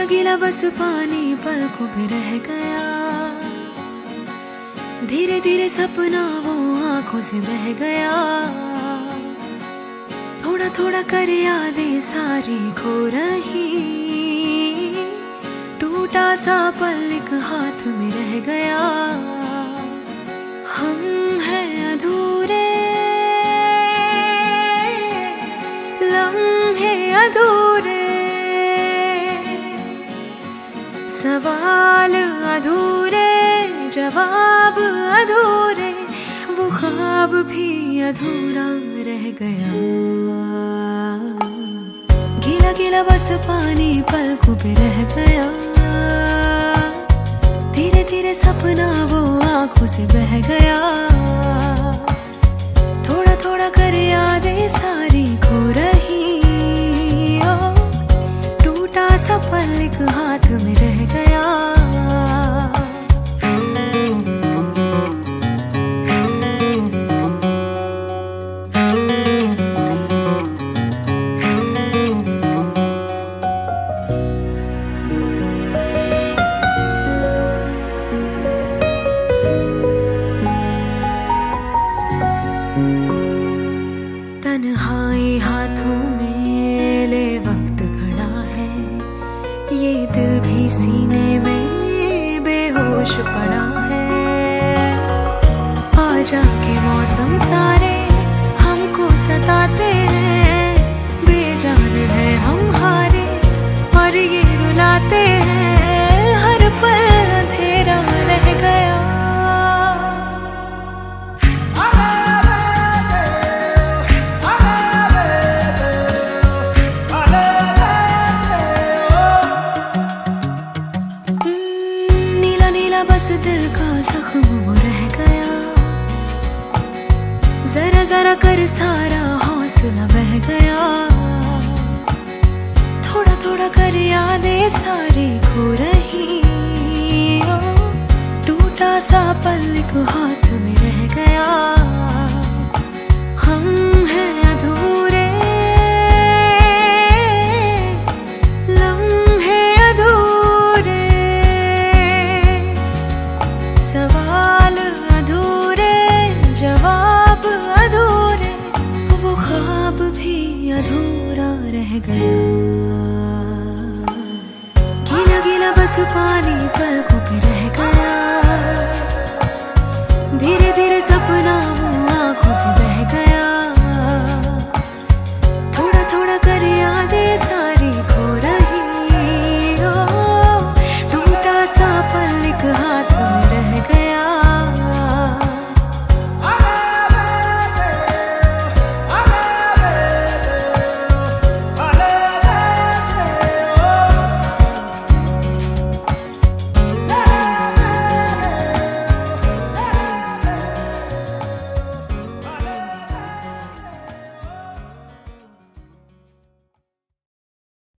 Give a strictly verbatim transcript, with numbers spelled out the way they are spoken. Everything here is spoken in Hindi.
गिला बस पानी पलकों पे रह गया, धीरे धीरे सपना वो आंखों से बह गया। थोड़ा थोड़ा कर यादें सारी खो रही, टूटा सा पल एक हाथ में रह गया। हम हैं अधूरे, लम्हे अधूरे, सवाल अधूरे, जवाब अधूरे, वो ख्वाब भी अधूरा रह गया। गीला गीला बस पानी पलकों पे रह गया, धीरे धीरे सपना वो आंखों से बह गया। थोड़ा थोड़ा कर यादें सारी खो रही, ओ टूटा सा पल एक हाथ में रह गया। तन्हाई हाथों में ले वक्त खड़ा है, ये दिल भी सीने में बेहोश पड़ा है। आजा के मौसम सारे हमको सताते हैं, बेजान है हम हारे और ये रुलाते हैं। हर पल अंधेरा रह गया, बस दिल का जख्म वो रह गया। जरा जरा कर सारा हौसला बह गया। थोड़ा थोड़ा कर यादें सारी खो रही, ओ टूटा सा पल एक हाथ में रह गया। हम हैं अधूरे, लम्हे अधूरे, सवाल अधूरे, जवाब अधूरे, वो ख्वाब भी अधूरा रह गया। गीला गीला बस पानी पल